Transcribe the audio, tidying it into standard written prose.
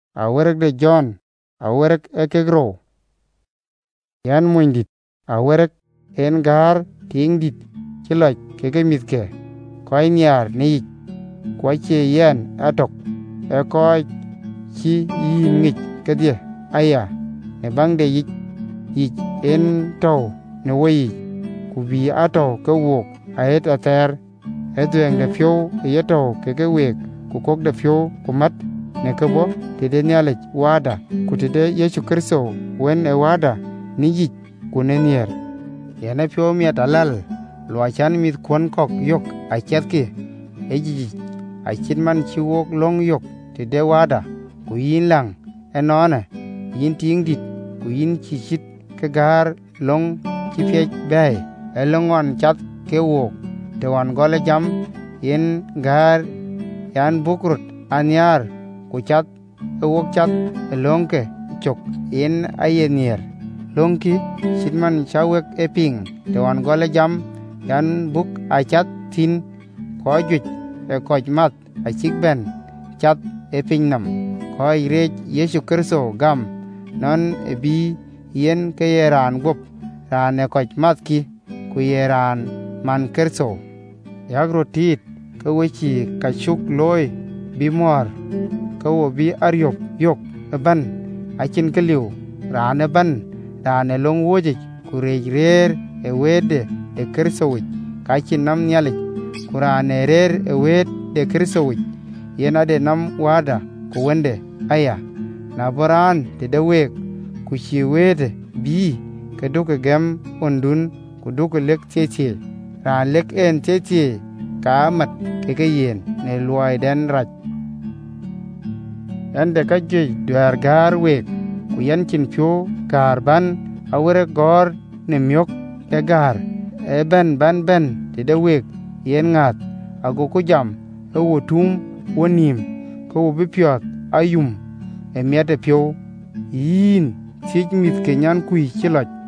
a werek de John, a werek ekegro. Yan moindit, a werek en gar ting dit, chiloj keke mitke, koi niar ni, kwa che yen atok, e koi chi yin ngich kedye, aya, ne bang de yich en tau ne wei, kubi ato ke wok, a et a ter, dueng de fyo ye tau keke wek, kukok de fyo kumat, ne kebo, tide nyalej wada, kutide Yesu Kristo wen e wada, ni yich kune nier. Yana fyo miat alal, lua chan mit kwan kok yok a chetki, e jijij, a chitman chi wok long yok, tide wada, ku yin lang, enone, yin ting dit, ku yin chi chit ke gar long chi fiech bay, e longon chat ke wok, te wan gole jam, yin gar yan bukrut anyar, ku chat, e wok chat, e longke, chok, yin aye nier. Longki, chitman chawek e ping, te wan gole jam, yan buk a chat tin, ko juj, e koj mat, a chik ben, chat e ping nam, ko irej Yesu Kristo gam, non e bi yen ke ye ran gop, ran e koj mat ki, ku ye ran man Kristo. Yagro tit, ke wechi kachuk loy, bi mor, ke wo bi aryok, yok, e ban, a chin ke liu, ran e ban, ran e long wojik, ku rej rer e wede de Kristo wich, ka chin nam nyalik, ku ran e rer e wed de Kristo wich, yen ade nam wada, ku wende, aya, na boran te de wek, ku chi wede, bi, ke duke gem undun, ku duke lek cheche, ran lek en cheche, ka amat keke yen, ne luai den rach. Yande ka jej duar gar wek, ku yan chin pyo, gar ban, awere gor, ne myok, e gar, e ben, te de wek, yen ngat, ago ku jam, e wotum, wonim, ko wobipiot, ayum, e miete pyo, yin, sich mit kenyan kui chiloj,